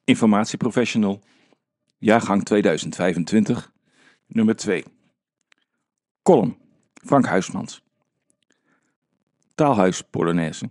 Informatieprofessional, jaargang 2025, nummer 2. Column, Frank Huismans. Taalhuis Polonaise.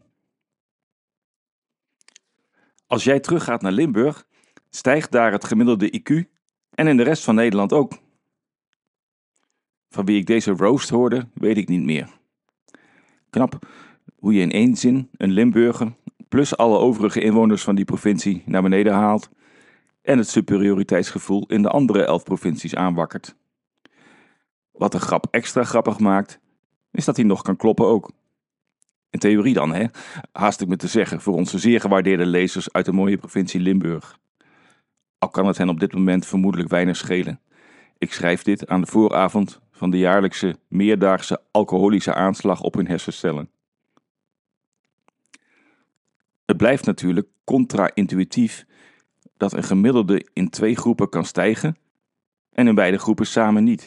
Als jij teruggaat naar Limburg, stijgt daar het gemiddelde IQ en in de rest van Nederland ook. Van wie ik deze roast hoorde, weet ik niet meer. Knap hoe je in één zin een Limburger plus alle overige inwoners van die provincie naar beneden haalt en het superioriteitsgevoel in de andere 11 provincies aanwakkert. Wat de grap extra grappig maakt, is dat hij nog kan kloppen ook. In theorie dan, hè? Haast ik me te zeggen voor onze zeer gewaardeerde lezers uit de mooie provincie Limburg. Al kan het hen op dit moment vermoedelijk weinig schelen. Ik schrijf dit aan de vooravond van de jaarlijkse meerdaagse alcoholische aanslag op hun hersencellen. Het blijft natuurlijk contra-intuïtief dat een gemiddelde in 2 groepen kan stijgen en in beide groepen samen niet.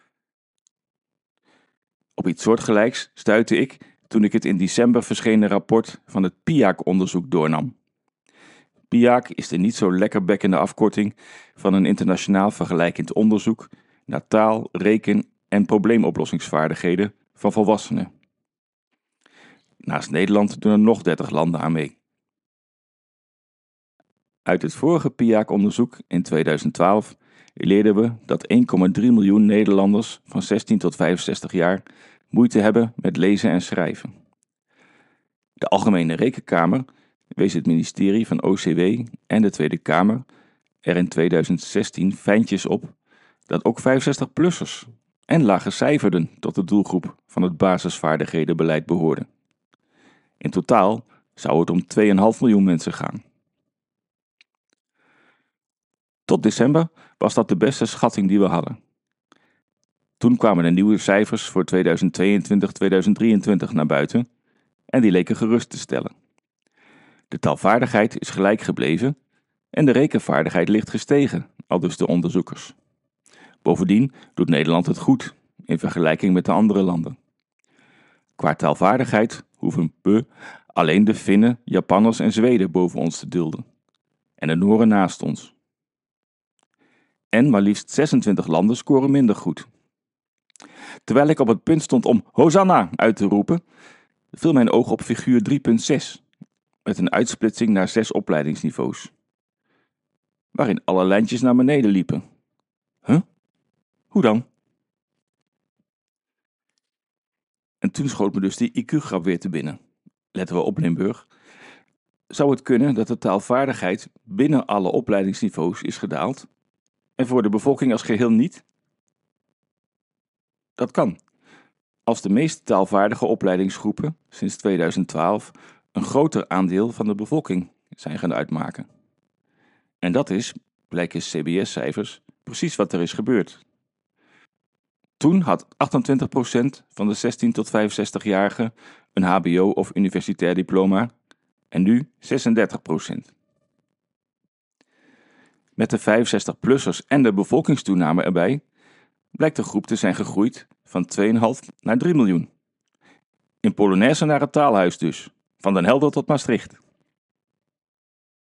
Op iets soortgelijks stuitte ik toen ik het in december verschenen rapport van het PIAAC-onderzoek doornam. PIAAC is de niet zo lekkerbekkende afkorting van een internationaal vergelijkend onderzoek naar taal-, reken- en probleemoplossingsvaardigheden van volwassenen. Naast Nederland doen er nog 30 landen aan mee. Uit het vorige PIAAC-onderzoek in 2012 leerden we dat 1,3 miljoen Nederlanders van 16 tot 65 jaar moeite hebben met lezen en schrijven. De Algemene Rekenkamer wees het ministerie van OCW en de Tweede Kamer er in 2016 fijntjes op dat ook 65-plussers en laaggecijferden tot de doelgroep van het basisvaardighedenbeleid behoorden. In totaal zou het om 2,5 miljoen mensen gaan. Tot december was dat de beste schatting die we hadden. Toen kwamen de nieuwe cijfers voor 2022-2023 naar buiten en die leken gerust te stellen. De taalvaardigheid is gelijk gebleven en de rekenvaardigheid licht gestegen, aldus de onderzoekers. Bovendien doet Nederland het goed in vergelijking met de andere landen. Qua taalvaardigheid hoeven we alleen de Finnen, Japanners en Zweden boven ons te dulden. En de Noren naast ons. En maar liefst 26 landen scoren minder goed. Terwijl ik op het punt stond om Hosanna uit te roepen, viel mijn oog op figuur 3.6, met een uitsplitsing naar 6 opleidingsniveaus, waarin alle lijntjes naar beneden liepen. Hoe dan? En toen schoot me dus die IQ-grap weer te binnen. Letten we op, Limburg. Zou het kunnen dat de taalvaardigheid binnen alle opleidingsniveaus is gedaald en voor de bevolking als geheel niet? Dat kan. Als de meest taalvaardige opleidingsgroepen sinds 2012 een groter aandeel van de bevolking zijn gaan uitmaken. En dat is, blijken CBS-cijfers, precies wat er is gebeurd. Toen had 28% van de 16 tot 65-jarigen een hbo of universitair diploma en nu 36%. Met de 65-plussers en de bevolkingstoename erbij blijkt de groep te zijn gegroeid van 2,5 naar 3 miljoen. In Polonaise naar het taalhuis dus, van Den Helder tot Maastricht.